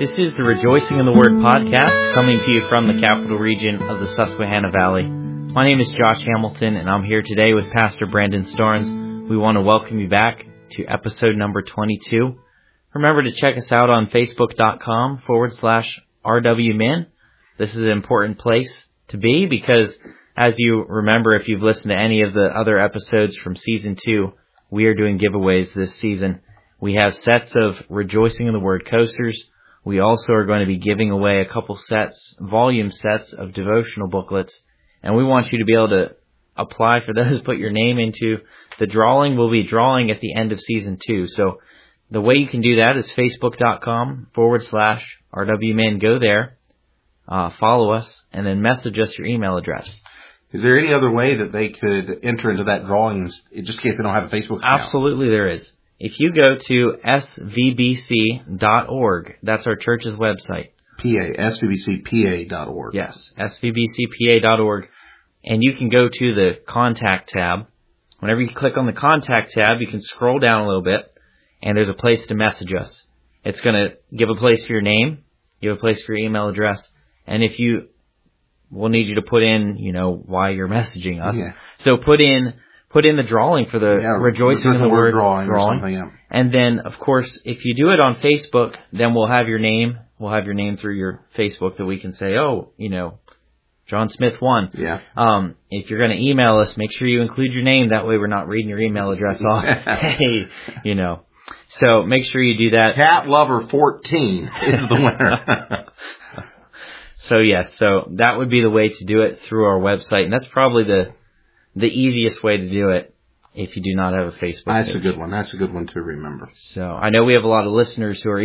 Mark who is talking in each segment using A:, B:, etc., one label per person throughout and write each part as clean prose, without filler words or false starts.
A: This is the Rejoicing in the Word podcast, coming to you from the capital region of the Susquehanna Valley. My name is Josh Hamilton, and I'm here today with Pastor Brandon Starnes. We want to welcome you back to episode number 22. Remember to check us out on facebook.com/RWMin. This is an important place to be because, as you remember, if you've listened to any of the other episodes from season 2, we are doing giveaways this season. We have sets of Rejoicing in the Word coasters. We also are going to be giving away a couple volume sets of devotional booklets, and we want you to be able to apply for those, put your name into the drawing. We'll be drawing at the end of season 2. So the way you can do that is facebook.com/RWMin. Go there, follow us, and then message us your email address.
B: Is there any other way that they could enter into that drawing, just in case they don't have a Facebook account?
A: Absolutely there is. If you go to svbc.org, that's our church's website.
B: svbcpa.org.
A: Yes, svbcpa.org. And you can go to the Contact tab. Whenever you click on the Contact tab, you can scroll down a little bit, and there's a place to message us. It's going to give a place for your name, give a place for your email address, and we'll need you to put in, why you're messaging us. Yeah. So put in the drawing for the Rejoicing in the Word drawing. And then, of course, if you do it on Facebook, then we'll have your name. We'll have your name through your Facebook that we can say, John Smith 1.
B: Yeah.
A: If you're going to email us, make sure you include your name. That way we're not reading your email address off. Hey, So make sure you do that.
B: Cat Lover 14 is the winner.
A: So that would be the way to do it through our website. And that's probably the easiest way to do it if you do not have a Facebook page.
B: That's a good one. That's a good one to remember.
A: So I know we have a lot of listeners who are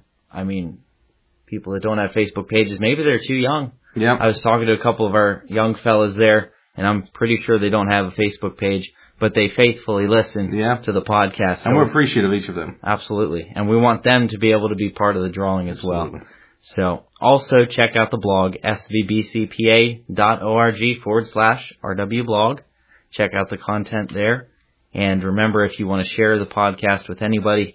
A: people that don't have Facebook pages. Maybe they're too young.
B: Yeah.
A: I was talking to a couple of our young fellas there, and I'm pretty sure they don't have a Facebook page, but they faithfully listen to the podcast.
B: And we're appreciative of each of them.
A: Absolutely. And we want them to be able to be part of the drawing as well. So also check out the blog, svbcpa.org/RW blog. Check out the content there. And remember, if you want to share the podcast with anybody,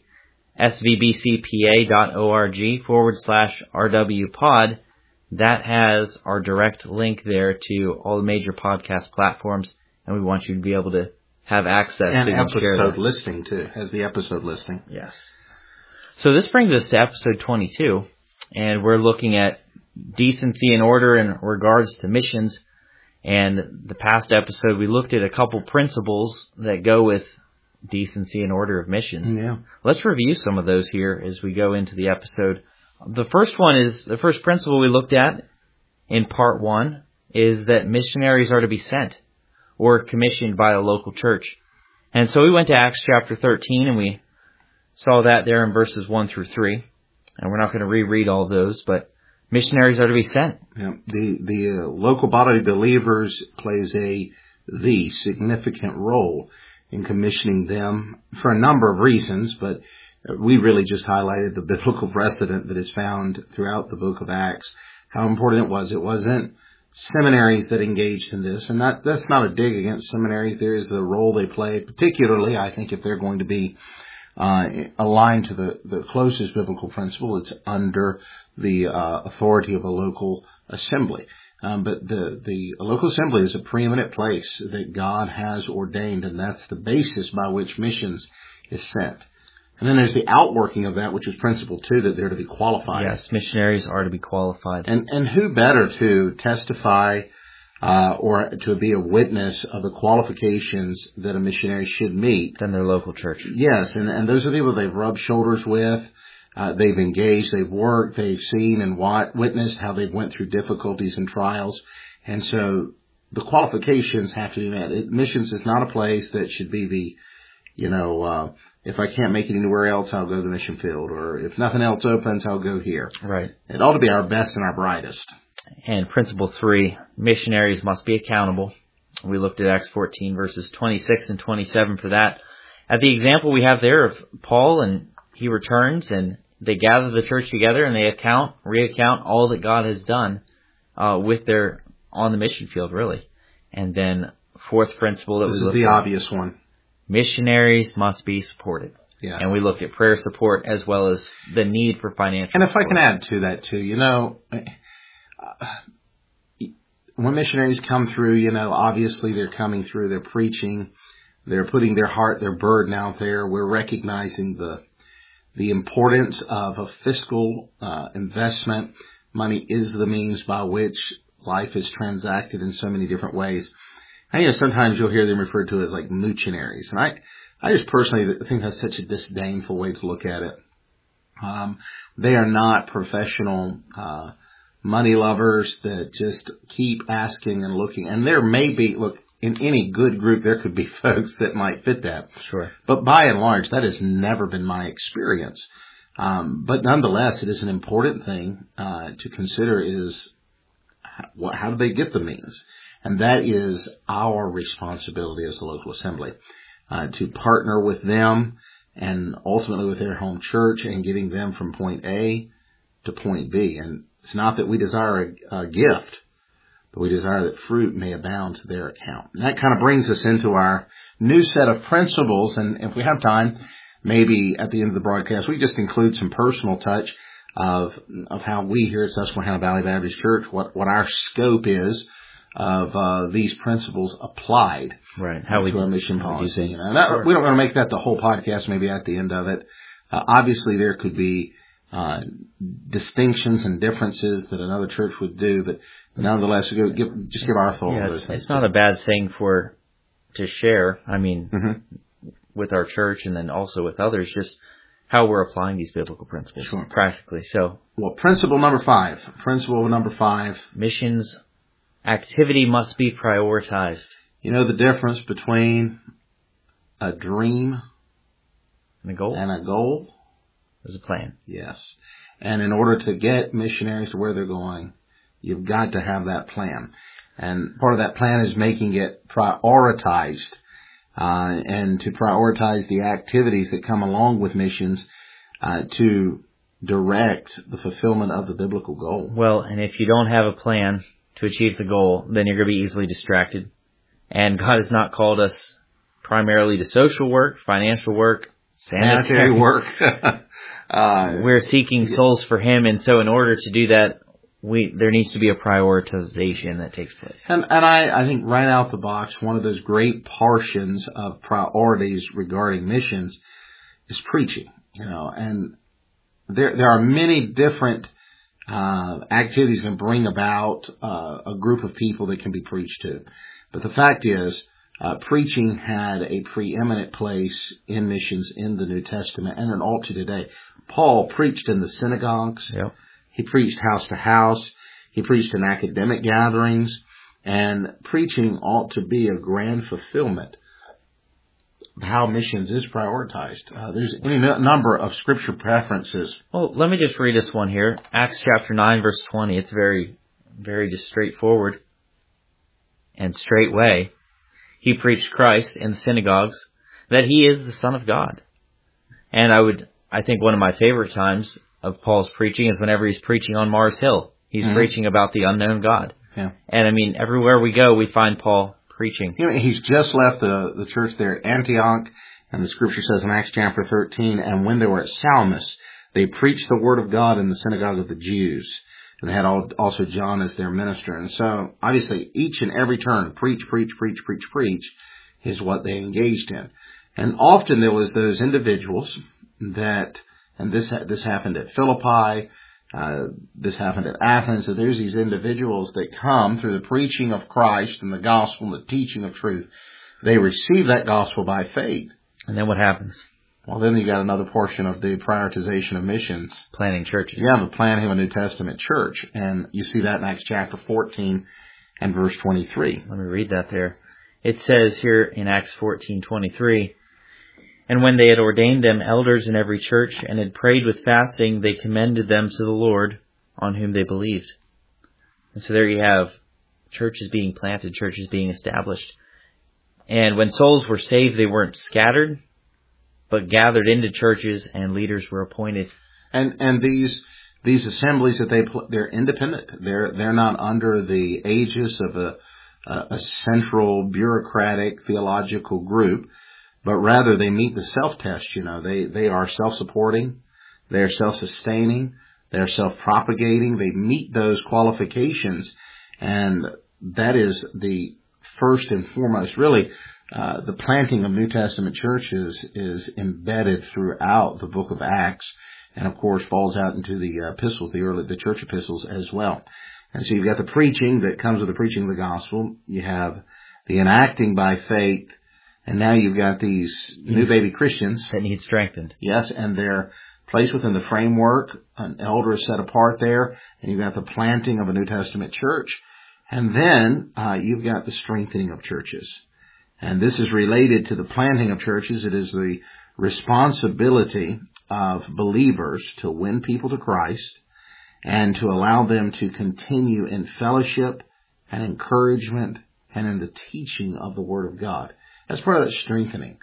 A: svbcpa.org/RW pod. That has our direct link there to all the major podcast platforms, and we want you to be able to have access
B: and
A: to
B: episode listing too, has the episode listing.
A: Yes. So this brings us to episode 22, and we're looking at decency and order in regards to missions. And the past episode, we looked at a couple principles that go with decency and order of missions.
B: Yeah.
A: Let's review some of those here as we go into the episode. The first principle we looked at in part 1 is that missionaries are to be sent or commissioned by a local church. And so we went to Acts chapter 13, and we saw that there in verses 1 through 3. And we're not going to reread all those, but missionaries are to be sent.
B: Yeah. The local body of believers plays the significant role in commissioning them for a number of reasons, but we really just highlighted the biblical precedent that is found throughout the book of Acts, how important it was. It wasn't seminaries that engaged in this, and that's not a dig against seminaries. There is a role they play, particularly, I think, if they're going to be aligned to the closest biblical principle. It's under the authority of a local assembly. But the local assembly is a preeminent place that God has ordained, and that's the basis by which missions is sent. And then there's the outworking of that, which is principle 2, that they're to be qualified.
A: Yes, missionaries are to be qualified.
B: And who better to testify or to be a witness of the qualifications that a missionary should meet
A: than their local church?
B: Yes, and those are the people they've rubbed shoulders with. They've engaged, they've worked, they've seen and witnessed how they've went through difficulties and trials. And so the qualifications have to be met. Missions is not a place that should be if I can't make it anywhere else, I'll go to the mission field. Or if nothing else opens, I'll go here.
A: Right.
B: It ought to be our best and our brightest.
A: And principle 3, missionaries must be accountable. We looked at Acts 14 verses 26 and 27 for that. At the example we have there of Paul, and he returns and they gather the church together and they recount all that God has done on the mission field, really. And then fourth principle that
B: this is the obvious one.
A: Missionaries must be supported.
B: Yes.
A: And we looked at prayer support as well as the need for financial
B: And if
A: support.
B: I can add to that too, when missionaries come through, obviously they're coming through, they're preaching, they're putting their heart, their burden out there. We're recognizing the importance of a fiscal investment. Money is the means by which life is transacted in so many different ways. And sometimes you'll hear them referred to as like moochinaries. And I just personally think that's such a disdainful way to look at it. They are not professional money lovers that just keep asking and looking. And there may be, in any good group, there could be folks that might fit that.
A: Sure.
B: But by and large, that has never been my experience. But nonetheless, it is an important thing to consider is how do they get the means? And that is our responsibility as a local assembly to partner with them and ultimately with their home church and getting them from point A to point B. And it's not that we desire a gift, but we desire that fruit may abound to their account. And that kind of brings us into our new set of principles. And if we have time, maybe at the end of the broadcast, we just include some personal touch of how we here at Susquehanna Valley Baptist Church, what our scope is of these principles applied
A: right.
B: to our mission policy.
A: Sure.
B: We don't want to make that the whole podcast, maybe at the end of it. Obviously, there could be distinctions and differences that another church would do, but nonetheless, just give our thought on those things.
A: It's not a bad thing to share. I mean, with our church and then also with others, just how we're applying these biblical principles practically. So,
B: principle number five.
A: Missions activity must be prioritized.
B: You know the difference between a dream
A: and a goal?
B: There's
A: a plan.
B: Yes. And in order to get missionaries to where they're going, you've got to have that plan. And part of that plan is making it prioritized, and to prioritize the activities that come along with missions, to direct the fulfillment of the biblical goal.
A: Well, and if you don't have a plan to achieve the goal, then you're going to be easily distracted. And God has not called us primarily to social work, financial work, sanitary
B: work.
A: We're seeking souls for Him, and so in order to do that, there needs to be a prioritization that takes place.
B: And I think right out the box, one of those great portions of priorities regarding missions is preaching. And there are many different activities that can bring about a group of people that can be preached to. But the fact is, preaching had a preeminent place in missions in the New Testament, and it ought to today. Paul preached in the synagogues.
A: Yep.
B: He preached house to house. He preached in academic gatherings. And preaching ought to be a grand fulfillment of how missions is prioritized. There's any number of scripture preferences.
A: Well, let me just read this one here. Acts chapter 9, verse 20. It's very, very just straightforward and straightway. He preached Christ in the synagogues, that He is the Son of God. And I think one of my favorite times of Paul's preaching is whenever he's preaching on Mars Hill. He's preaching about the unknown God.
B: Yeah.
A: And I mean, everywhere we go, we find Paul preaching.
B: He's just left the church there at Antioch, and the scripture says in Acts chapter 13, and when they were at Salamis, they preached the word of God in the synagogue of the Jews. And they had also John as their minister. And so, obviously, each and every turn, preach, is what they engaged in. And often there was those individuals that, and this happened at Philippi, this happened at Athens, that there's these individuals that come through the preaching of Christ and the gospel and the teaching of truth. They receive that gospel by faith.
A: And then what happens?
B: Well, then you got another portion of the prioritization of missions.
A: Planning churches.
B: Yeah, the planning of a New Testament church. And you see that in Acts chapter 14 and verse 23.
A: Let me read that there. It says here in Acts 14:23, and when they had ordained them elders in every church and had prayed with fasting, they commended them to the Lord on whom they believed. And so there you have churches being planted, churches being established. And when souls were saved, they weren't scattered, but gathered into churches, and leaders were appointed.
B: And these assemblies that they're independent. They're not under the aegis of a central bureaucratic theological group. but rather they meet the self-test. They are self-supporting, they are self-sustaining, they are self-propagating. They meet those qualifications, and that is the first and foremost. Really, the planting of New Testament churches is embedded throughout the book of Acts, and of course falls out into the epistles, the church epistles as well. And so you've got the preaching that comes with the preaching of the gospel. You have the enacting by faith, and now you've got these new baby Christians
A: that need strengthened.
B: Yes, and they're placed within the framework. An elder is set apart there, and you've got the planting of a New Testament church. And then you've got the strengthening of churches. And this is related to the planting of churches. It is the responsibility of believers to win people to Christ and to allow them to continue in fellowship and encouragement and in the teaching of the Word of God. That's part of that strengthening.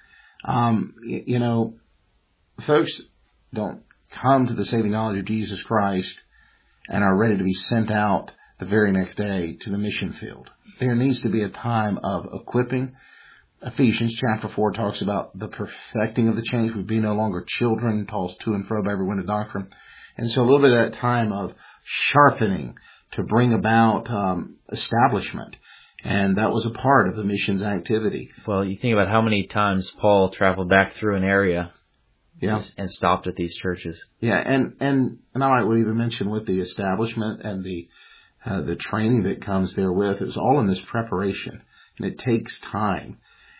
B: Folks don't come to the saving knowledge of Jesus Christ and are ready to be sent out the very next day to the mission field. There needs to be a time of equipping. Ephesians chapter 4 talks about the perfecting of the change. We be no longer children, tossed to and fro by every wind of doctrine. And so a little bit of that time of sharpening to bring about establishment. And that was a part of the missions activity.
A: Well, you think about how many times Paul traveled back through an area and stopped at these churches.
B: Yeah, and I might even mention with the establishment and the training that comes therewith, it's all in this preparation, and it takes time.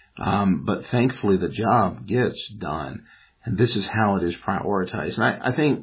B: But thankfully the job gets done, and this is how it is prioritized. And I think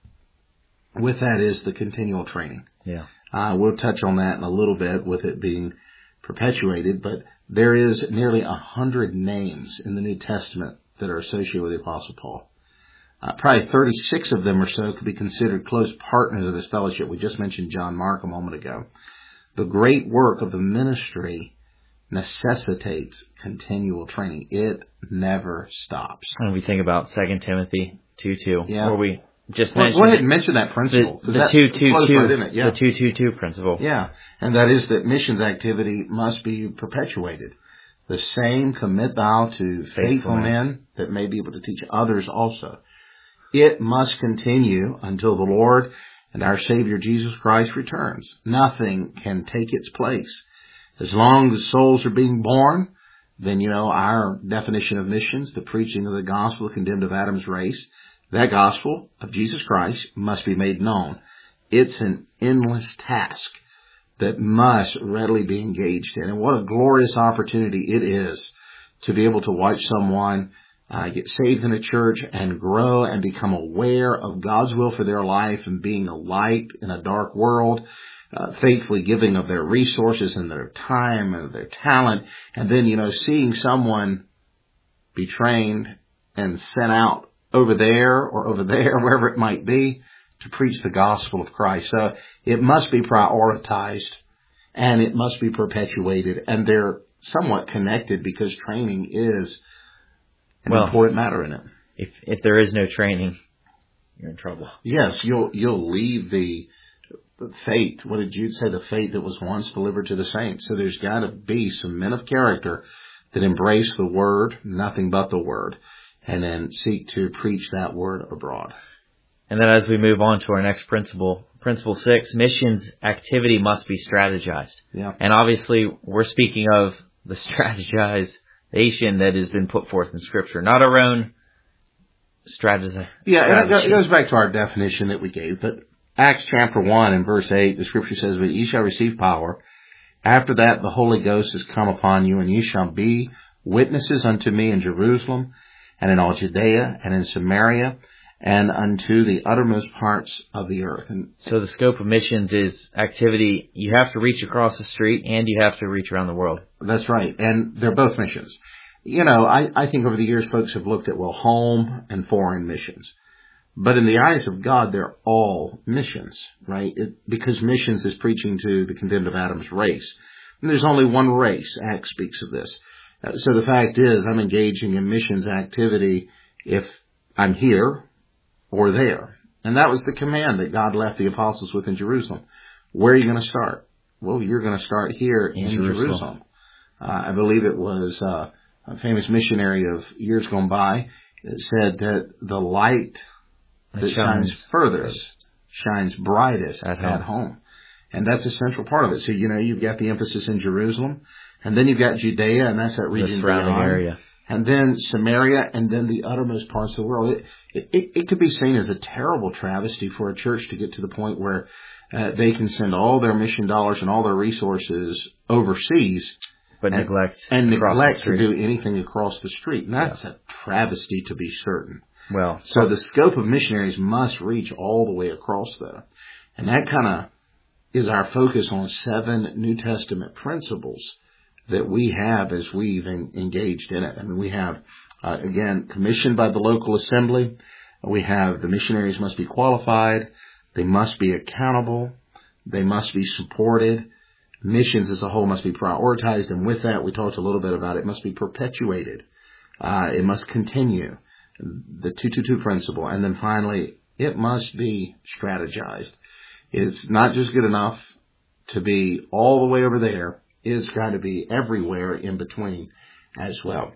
B: with that is the continual training.
A: Yeah.
B: We'll touch on that in a little bit with it being perpetuated, but there is nearly 100 names in the New Testament that are associated with the Apostle Paul. Probably 36 of them or so could be considered close partners of his fellowship. We just mentioned John Mark a moment ago. The great work of the ministry necessitates continual training. It never stops.
A: And we think about 2 Timothy 2:2, where we just
B: mentioned.
A: Go
B: ahead and mention that principle.
A: The 2:2,
B: the
A: 2:2:2 principle.
B: Yeah, and that is that missions activity must be perpetuated. The same commit thou to faithful men that may be able to teach others also. It must continue until the Lord and our Savior Jesus Christ returns. Nothing can take its place. As long as souls are being born, then, our definition of missions, the preaching of the gospel condemned of Adam's race, that gospel of Jesus Christ must be made known. It's an endless task that must readily be engaged in. And what a glorious opportunity it is to be able to watch someone get saved in a church and grow and become aware of God's will for their life and being a light in a dark world, faithfully giving of their resources and their time and their talent, and then, seeing someone be trained and sent out over there, wherever it might be, to preach the gospel of Christ. So it must be prioritized and it must be perpetuated, and they're somewhat connected because training is an important matter in it.
A: If there is no training, you're in trouble.
B: Yes, you'll leave the fate. What did Jude say? The fate that was once delivered to the saints. So there's got to be some men of character that embrace the word, nothing but the word, and then seek to preach that word abroad.
A: And then as we move on to our next principle, Principle 6, missions activity must be strategized.
B: Yeah.
A: And obviously we're speaking of the strategization that has been put forth in Scripture, not our own strategy.
B: Yeah, and it goes back to our definition that we gave. But Acts chapter 1 and verse 8, the Scripture says, "But ye shall receive power. After that the Holy Ghost is come upon you, and ye shall be witnesses unto me in Jerusalem, and in all Judea, and in Samaria, and unto the uttermost parts of the earth." And
A: so the scope of missions is activity. You have to reach across the street, and you have to reach around the world.
B: That's right. And they're both missions. I think over the years folks have looked at, home and foreign missions. But in the eyes of God, they're all missions, right? Because missions is preaching to the condemned of Adam's race. And there's only one race. Acts speaks of this. So the fact is, I'm engaging in missions activity if I'm here or there. And that was the command that God left the apostles with in Jerusalem. Where are you going to start? Well, you're going to start here in Jerusalem. I believe it was a famous missionary of years gone by, said that the light that shines furthest shines brightest at home. And that's a central part of it. So, you've got the emphasis in Jerusalem, and then you've got Judea, and that's that region
A: the surrounding area.
B: And then Samaria, and then the uttermost parts of the world. It could be seen as a terrible travesty for a church to get to the point where they can send all their mission dollars and all their resources overseas,
A: but neglect
B: to do anything across the street. And that's a travesty, to be certain.
A: Well,
B: so the scope of missionaries must reach all the way across, though. And that kind of is our focus on 7 New Testament principles that we have as we've engaged in it. I mean, we have, again, commissioned by the local assembly. We have the missionaries must be qualified. They must be accountable. They must be supported. Missions as a whole must be prioritized. And with that, we talked a little bit about it must be perpetuated. It must continue. The 222 principle. And then finally, it must be strategized. It's not just good enough to be all the way over there. It's got to be everywhere in between as well.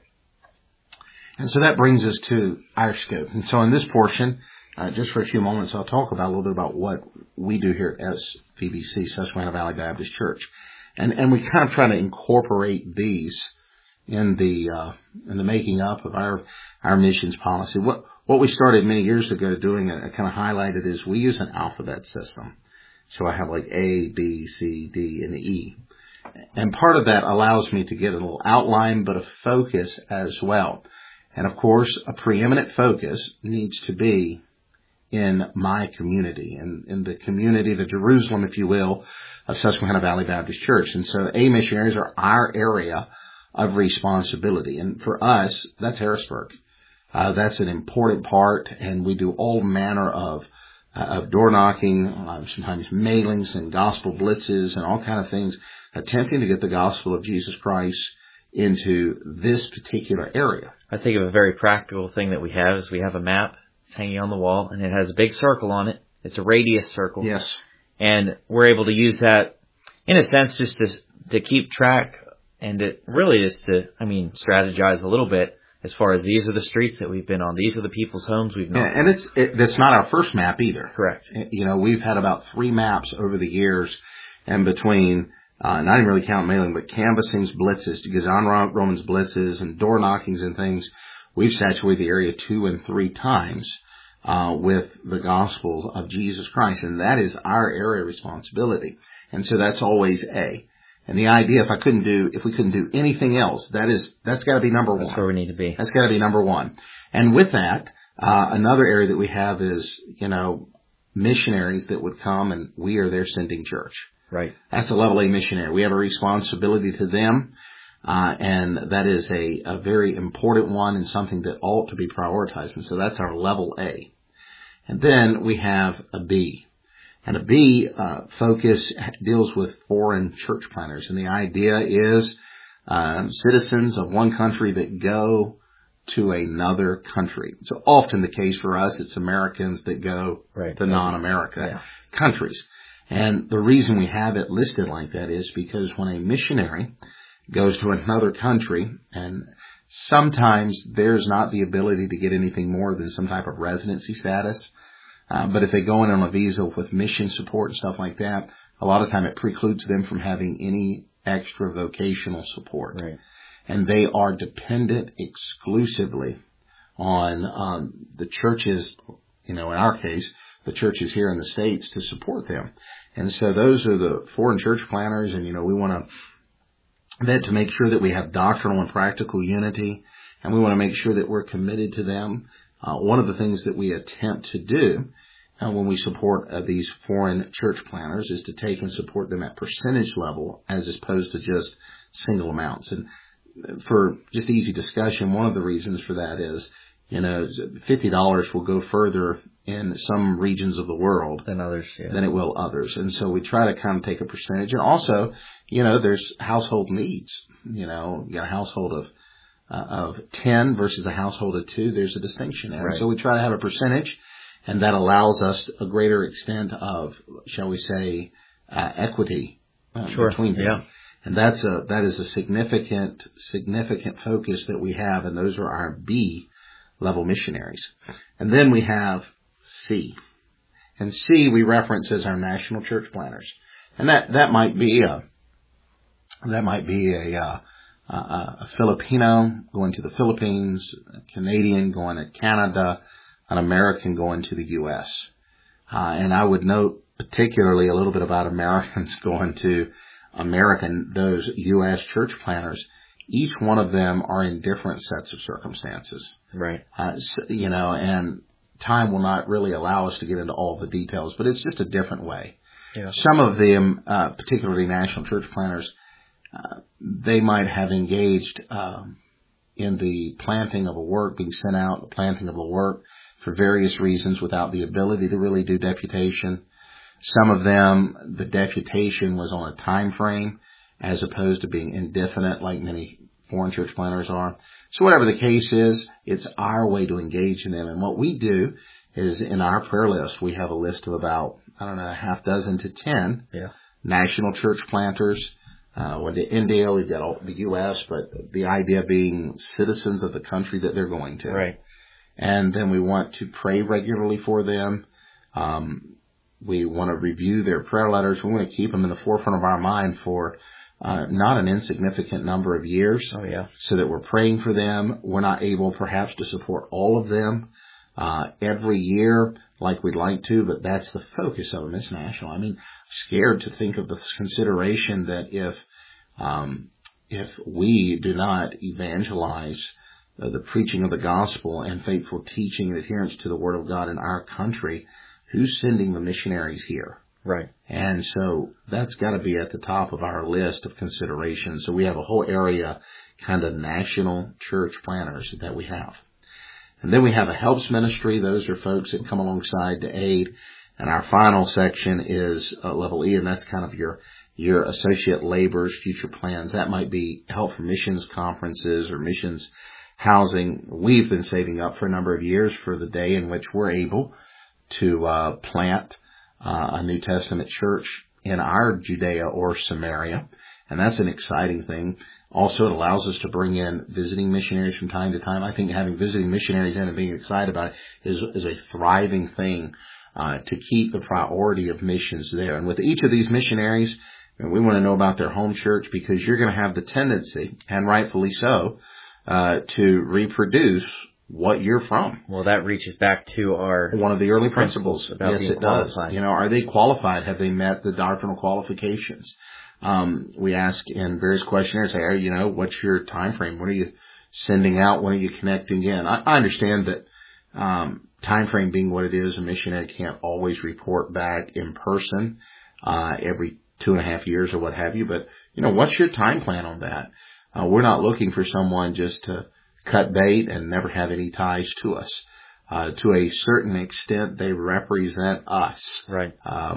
B: And so that brings us to our scope. And so in this portion, just for a few moments, I'll talk about a little bit about what we do here at SVBC, Susquehanna Valley Baptist Church. And we kind of try to incorporate these in the making up of our missions policy. What we started many years ago doing, I kind of highlighted, is we use an alphabet system. So I have like A, B, C, D, and E. And part of that allows me to get a little outline, but a focus as well. And of course, a preeminent focus needs to be in my community, in the community, the Jerusalem, if you will, of Susquehanna Valley Baptist Church. And so A missionaries are our area of responsibility. And for us, that's Harrisburg. That's an important part, and we do all manner of door knocking, sometimes mailings and gospel blitzes and all kind of things, attempting to get the gospel of Jesus Christ into this particular area.
A: I think of a very practical thing that we have is we have a map. It's hanging on the wall, and it has a big circle on it. It's a radius circle.
B: Yes.
A: And we're able to use that, in a sense, just to keep track and to really just to, strategize a little bit as far as these are the streets that we've been on. These are the people's homes we've known.
B: Yeah, and it's not our first map either.
A: Correct.
B: We've had about 3 maps over the years, and between, not even really count mailing, but canvassings, blitzes, Gazan Romans blitzes, and door knockings and things, we've saturated the area 2 and 3 times with the gospel of Jesus Christ, and that is our area of responsibility. And so that's always A. And the idea, if we couldn't do anything else, that's got to be number 1.
A: That's where we need to be.
B: That's got to be number 1. And with that, another area that we have is, missionaries that would come, and we are their sending church.
A: Right.
B: That's a level A missionary. We have a responsibility to them, and that is a very important one and something that ought to be prioritized. And so that's our level A. And then we have a B. And a B focus deals with foreign church planters. And the idea is citizens of one country that go to another country. So often the case for us, it's Americans that go to non-America countries. And the reason we have it listed like that is because when a missionary goes to another country, and sometimes there's not the ability to get anything more than some type of residency status, but if they go in on a visa with mission support and stuff like that, a lot of time it precludes them from having any extra vocational support.
A: Right.
B: And they are dependent exclusively on the churches, in our case, the churches here in the States to support them. And so those are the foreign church planters, and, we want to make sure that we have doctrinal and practical unity, and we want to make sure that we're committed to them. One of the things that we attempt to do when we support these foreign church planters is to take and support them at percentage level as opposed to just single amounts. And for just easy discussion, one of the reasons for that is, $50 will go further in some regions of the world
A: than others,
B: than it will others. And so we try to kind of take a percentage. And also, there's household needs. You got a household of 10 versus a household of 2, there's a distinction there. Right. So we try to have a percentage, and that allows us a greater extent of, shall we say, equity between them. Yeah. And that is a significant focus that we have, and those are our B level missionaries. And then we have C. And C we reference as our national church planters. And that might be a Filipino going to the Philippines, a Canadian going to Canada, an American going to the U.S. And I would note particularly a little bit about Americans going to those U.S. church planters. Each one of them are in different sets of circumstances.
A: Right.
B: And time will not really allow us to get into all the details, but it's just a different way.
A: Yeah.
B: Some of them, particularly national church planters, they might have engaged in the planting of a work, being sent out, the planting of a work for various reasons without the ability to really do deputation. Some of them, the deputation was on a time frame as opposed to being indefinite like many foreign church planters are. So whatever the case is, it's our way to engage in them. And what we do is in our prayer list, we have a list of about, a half dozen to 10 national church planters. When to India, we've got all the U.S., but the idea being citizens of the country that they're going to.
A: Right.
B: And then we want to pray regularly for them. We want to review their prayer letters. We want to keep them in the forefront of our mind for not an insignificant number of years.
A: Oh, yeah.
B: So that we're praying for them. We're not able perhaps to support all of them every year like we'd like to, but that's the focus of them. It's national. I'm scared to think of the consideration that if we do not evangelize the preaching of the gospel and faithful teaching and adherence to the Word of God in our country, who's sending the missionaries here?
A: Right.
B: And so that's got to be at the top of our list of considerations. So we have a whole area, kind of national church planters that we have. And then we have a helps ministry. Those are folks that come alongside to aid. And our final section is level E, and that's kind of your associate laborers, future plans. That might be help for missions conferences or missions housing. We've been saving up for a number of years for the day in which we're able to plant a New Testament church in our Judea or Samaria. And that's an exciting thing. Also, it allows us to bring in visiting missionaries from time to time. I think having visiting missionaries in and being excited about it is a thriving thing to keep the priority of missions there. And with each of these missionaries, we want to know about their home church because you're going to have the tendency, and rightfully so, to reproduce what you're from.
A: Well, that reaches back to one
B: of the early principles.
A: About
B: yes,
A: being
B: it
A: qualified.
B: Does. Are they qualified? Have they met the doctrinal qualifications? We ask in various questionnaires, what's your time frame? When are you sending out? When are you connecting in? I understand that time frame being what it is, a missionary can't always report back in person every 2.5 years or what have you. But, what's your time plan on that? We're not looking for someone just to cut bait and never have any ties to us. To a certain extent, they represent us.
A: Right.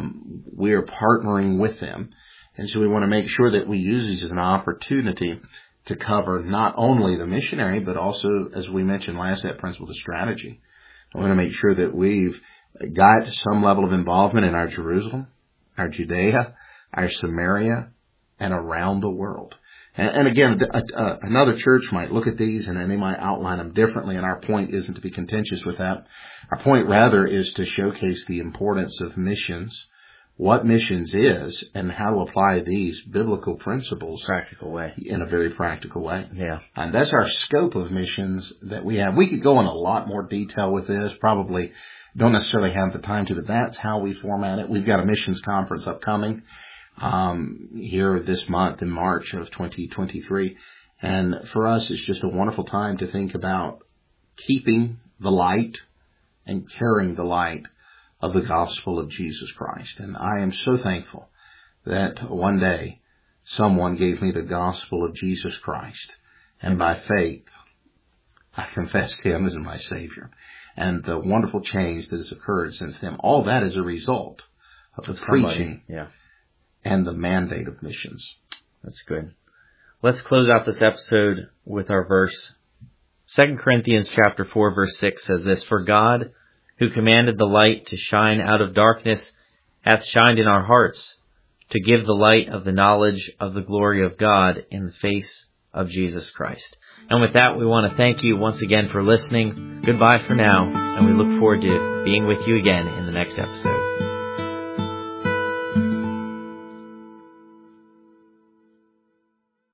B: We are partnering with them. And so we want to make sure that we use these as an opportunity to cover not only the missionary, but also, as we mentioned last, that principle, the strategy. I want to make sure that we've got some level of involvement in our Jerusalem, our Judea, our Samaria, and around the world. And again, another church might look at these and then they might outline them differently, and our point isn't to be contentious with that. Our point rather is to showcase the importance of missions, what missions is, and how to apply these biblical principles in a very practical way.
A: Yeah.
B: And that's our scope of missions that we have. We could go in a lot more detail with this, probably don't necessarily have the time to, but that's how we format it. We've got a missions conference upcoming here this month in March of 2023. And for us, it's just a wonderful time to think about keeping the light and carrying the light of the gospel of Jesus Christ. And I am so thankful that one day someone gave me the gospel of Jesus Christ. And by faith, I confessed Him as my Savior. And the wonderful change that has occurred since then, all that is a result of the preaching and the mandate of missions.
A: That's good. Let's close out this episode with our verse. 2 Corinthians chapter 4, verse 6 says this, "For God, who commanded the light to shine out of darkness, hath shined in our hearts, to give the light of the knowledge of the glory of God in the face of Jesus Christ. And with that, we want to thank you once again for listening. Goodbye for now, and we look forward to being with you again in the next episode.